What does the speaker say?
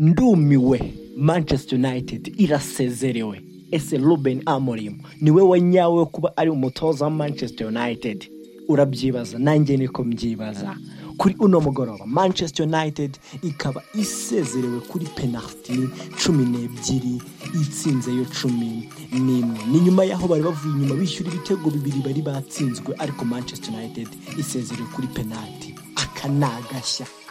ndumiwe Manchester United irasezerewe. Ese Ruben Amorim niwe wanyawe kuba ari umutoza wa Manchester United? Urabyibaza, nanjye niko mbyibaza. Kuri uno mugoroba Manchester United ikaba isezerewe kuri penalty 12 itsinze yo 11. Ni nyuma yaho bari bavuye inyuma bishyura ibitego bibiri bari batsinzwe, ariko Manchester United isezerewe kuri penalty. Akanagashya.